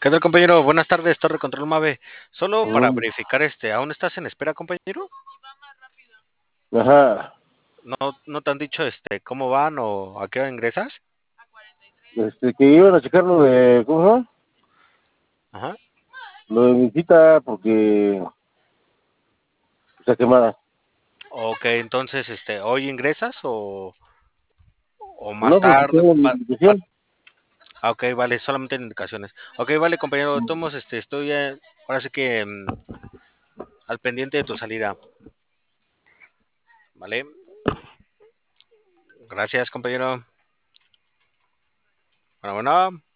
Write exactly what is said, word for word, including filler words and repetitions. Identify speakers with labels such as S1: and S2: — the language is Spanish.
S1: ¿Qué tal, compañero? Buenas tardes, Torre Control Mave. Solo para
S2: Mm,
S1: verificar, este, ¿aún estás en espera, compañero?
S2: ajá,
S1: ¿No, no te han dicho, este, cómo van o a qué hora ingresas?
S2: este, que iban a checar lo de, ¿cómo se llama?
S1: Ajá.
S2: Lo de mi cita, porque está quemada.
S1: Ok, entonces, este, ¿hoy ingresas o, o más
S2: No, porque
S1: tarde?
S2: tengo mi
S1: Va- va-
S2: invitación.
S1: ah, ok, vale, solamente en indicaciones. Ok, vale, compañero, tomos, este, estoy, eh, ahora sí que mm, al pendiente de tu salida, ¿vale? Gracias, compañero. Bueno, bueno.